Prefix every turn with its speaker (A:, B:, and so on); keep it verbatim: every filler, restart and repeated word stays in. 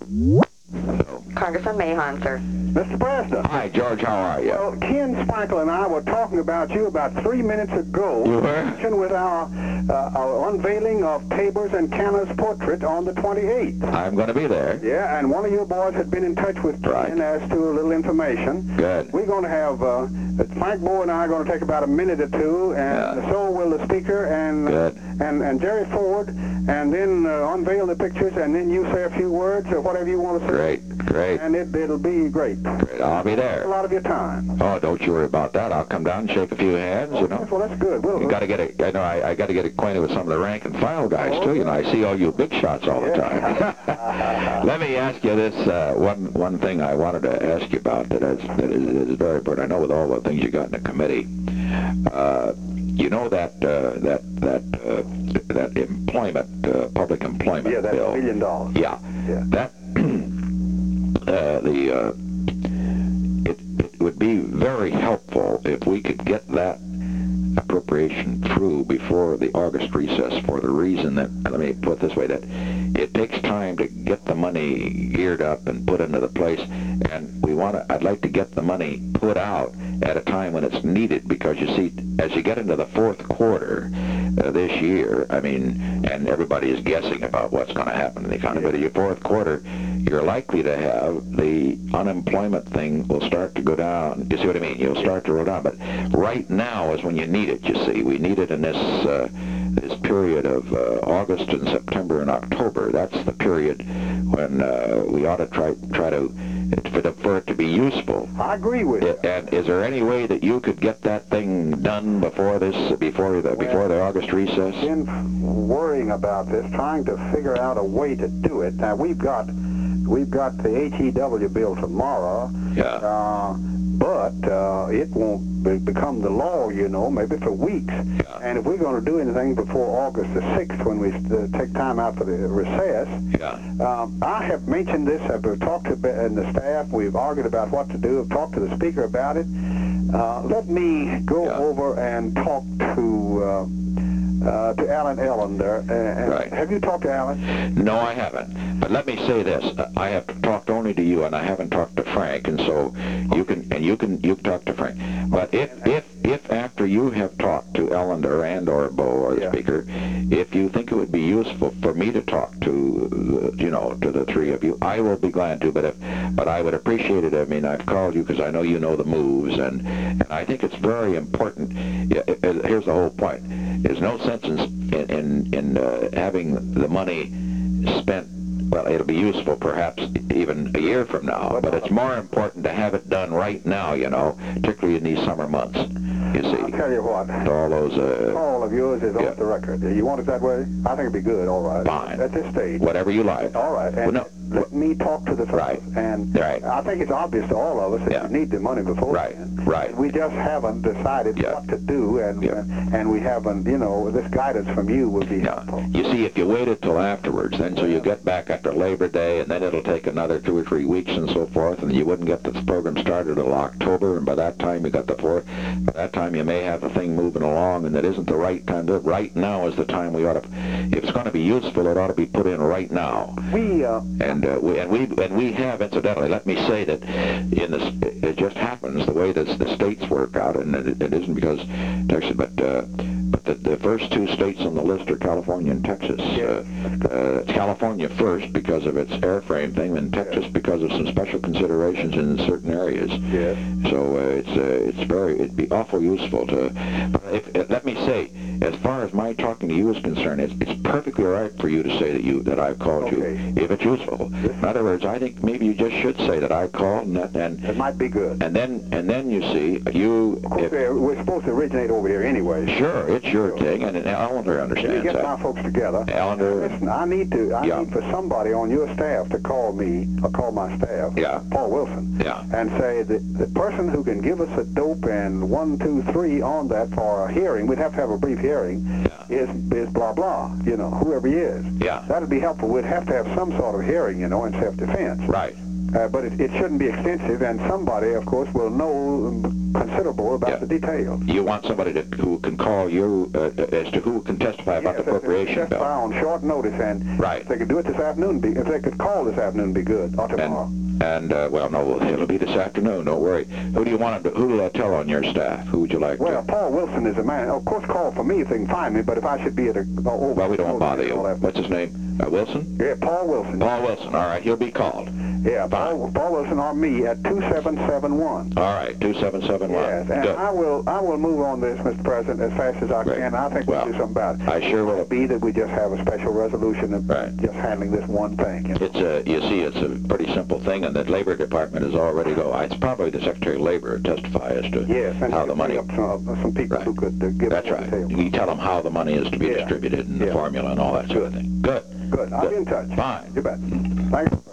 A: Congressman Mahon, sir.
B: Mister President.
C: Hi, George. How are you?
B: Well, Ken Sprinkle and I were talking about you about three minutes ago.
C: You were?
B: With our, uh, our unveiling of Tabor's and Canna's portrait on the twenty-eighth.
C: I'm going to be there.
B: Yeah, and one of your boys had been in touch with Ken
C: Right.
B: as to a little information.
C: Good.
B: We're going to have, uh, Frank Moore and I are going to take about a minute or two, and
C: Yeah.
B: so will the speaker and,
C: Good.
B: and, and Jerry Ford, and then uh, unveil the pictures, and then you say a few words or whatever you want to say.
C: Great, great.
B: And it, it'll be great.
C: Great. I'll be
B: A
C: there.
B: lot of your time.
C: Oh, don't you worry about that. I'll come down and shake a few hands, you know.
B: Well, that's good. We'll,
C: You got to get a, I know I, I got to get acquainted with some of the rank and file guys too. You know, I see all you big shots all the time. Let me ask you this uh, one one thing I wanted to ask you about that is that is, is very important. I know with all the things you got in the committee, uh, you know that uh, that that uh, that employment, uh, public employment
B: yeah, that's
C: bill.
B: a million dollars.
C: Yeah,
B: Yeah.
C: that uh, the uh, it it would be very helpful if we could get that appropriation through before the August recess, for the reason that, let me put it this way, that it takes time to get the money geared up and put into the place, and we want to, I'd like to get the money put out at a time when it's needed, because you see, as you get into the fourth quarter uh, this year, I mean, and everybody is guessing about what's going to happen in the economy, but in your fourth quarter, you're likely to have the unemployment thing will start to go down. You see what I mean? You'll start to roll down, but right now is when you need it, you see. We need it in this uh, this period of uh, August and September and October. That's the period when uh, we ought to try try to for, the, for it to be useful.
B: I agree with you.
C: And is there any way that you could get that thing done before this, before the before the August recess?
B: Been worrying about this, trying to figure out a way to do it. Now we've got we've got the H E W bill tomorrow.
C: Yeah.
B: Uh, but uh, it won't be become the law, you know, maybe for weeks.
C: Yeah.
B: And if we're going to do anything before August the sixth, when we uh, take time out for the recess,
C: Yeah.
B: um, I have mentioned this. I've talked to the, and the staff. We've argued about what to do. I've talked to the speaker about it. Uh, let me go
C: Yeah.
B: over and talk to uh, uh, to Alan Ellender. Uh, and
C: Right.
B: Have you talked to Alan?
C: No, I haven't. But let me say this: I have talked only to you, and I haven't talked to Frank. And so you can, and you can, you can talk to Frank. But if, if, if after you have talked to Ellender and or Bo or the
B: Yeah.
C: speaker, if you think it would be useful for me to talk to, you know, to the three of you, I will be glad to. But if, but I would appreciate it. I mean, I've called you because I know you know the moves, and and I think it's very important. Yeah, it, it, here's the whole point: there's no sense in in in, in uh, having the money spent. Well, it'll be useful perhaps even a year from now, but it's more important to have it done right now, you know, particularly in these summer months, you
B: I'll
C: see.
B: tell you what.
C: All those, uh,
B: All of yours is
C: Yeah.
B: off the record. You want it that way? I think it'd be good. All right.
C: Fine.
B: At this stage.
C: whatever you like.
B: All right. And
C: Well, no,
B: let me talk to the fellows.
C: Right.
B: And
C: Right.
B: I think it's obvious to all of us that
C: Yeah.
B: we need the money before.
C: Right, right.
B: We just haven't decided
C: Yeah.
B: what to do, and
C: Yeah.
B: and we haven't, you know, this guidance from you would be
C: Yeah.
B: helpful.
C: You see, if you waited till afterwards, then so you get back after Labor Day, and then it'll take another two or three weeks and so forth, and you wouldn't get the program started until October, and by that time you got the four. By that time you may have the thing moving along, and it isn't the right time to. Right now is the time we ought to. If it's going to be useful, it ought to be put in right now.
B: We uh,
C: And uh, we and we and we have, incidentally, let me say that in this, it just happens the way that the states work out, and it, it isn't because Texas, but uh, but the, the first two states on the list are California and Texas. Uh, uh, California first because of its airframe thing, and Texas because of some special considerations in certain areas.
B: Yes.
C: So uh, it's uh, it's very it'd be awful useful to. But if, if, let me say, as far as my talking to you is concerned, it's, it's perfectly all right for you to say that you that I've called
B: Okay.
C: you if it's useful. In other words, I think maybe you just should say that I called, and that, and
B: it might be good.
C: and then and then you see you.
B: Of course,
C: If,
B: we're, we're supposed to originate over here anyway.
C: sure, it's your thing, and, and Allender
B: Let me
C: understands
B: get
C: that.
B: my folks together.
C: Allender,
B: Listen, I need to. I
C: Yeah.
B: need for somebody on your staff to call me or call my staff.
C: Yeah.
B: Paul Wilson.
C: Yeah.
B: And say that the person who can give us a dope and one, two, three on that for a hearing, we'd have to have a brief hearing.
C: Yeah.
B: Is is blah blah. You know, whoever he is.
C: Yeah.
B: That'd be helpful. We'd have to have some sort of hearing, you know, in self-defense.
C: right.
B: uh, but it, it shouldn't be extensive, and somebody, of course, will know considerable about
C: Yeah.
B: the details.
C: You want somebody to, who can call you uh, as to who can testify about
B: Yes,
C: the appropriation
B: testify
C: bill.
B: on short notice, and
C: Right.
B: if they could do it this afternoon, be, if they could call this afternoon, be good, or tomorrow.
C: And, and uh, well, no, it'll be this afternoon. Don't worry. Who do you want to? Who will I tell on your staff? Who would you like
B: Well,
C: to?
B: Paul Wilson is a man. Of course, call for me if they can find me, but if I should be at a... Uh, over,
C: Well, we don't
B: over-
C: bother you.
B: all that-
C: What's his name? Uh, Wilson?
B: Yeah, Paul Wilson.
C: Paul Wilson. All right, he'll be called.
B: Yeah, Paul, Paul Wilson or me at two seven seven one.
C: All right, two seven seven one.
B: Yes, and
C: Good.
B: I will I will move on this, Mister President, as fast as I
C: Great.
B: can. I think
C: Well,
B: we'll do something about it.
C: I sure will.
B: It'll be that we just have a special resolution of
C: Right.
B: just handling this one thing. you know.
C: It's a, you see, it's a pretty simple thing, and the Labor Department is already go. It's probably the Secretary of Labor to testify as to
B: Yes, and
C: how
B: you
C: the
B: could
C: money.
B: bring up some, some people
C: Right.
B: who could uh, give
C: That's
B: more
C: right.
B: details.
C: You tell them how the money is to be
B: Yeah.
C: distributed and the
B: Yeah.
C: formula and all that sort of thing. Good.
B: Good. I'll
C: Good.
B: be in touch.
C: Fine.
B: You bet. Thanks.